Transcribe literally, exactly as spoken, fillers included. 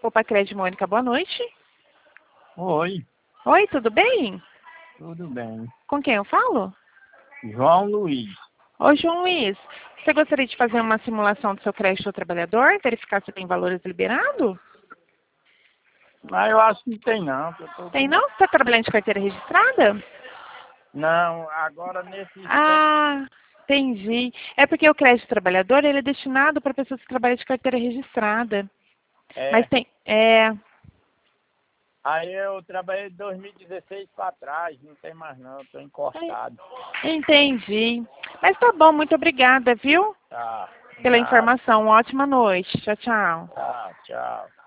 Poupa Crédito, Mônica, boa noite. Oi, Oi, tudo bem? tudo bem. Com quem eu falo? João Luiz. Oi, João Luiz. Você gostaria de fazer uma simulação do seu crédito ao trabalhador, verificar se tem valores liberados? Mas eu acho que não tem não. que eu tô... Tem não? Você está trabalhando de carteira registrada? Não, agora nesse instante... Ah, entendi. É porque o crédito trabalhador ele é destinado para pessoas que trabalham de carteira registrada. É, Mas tem. É. aí eu trabalhei de dois mil e dezesseis para trás, não tem mais não, estou encostado. Entendi. Mas tá bom, muito obrigada, viu? Tá, Pela nada, informação. Uma ótima noite. Tchau, tchau. tá, tchau.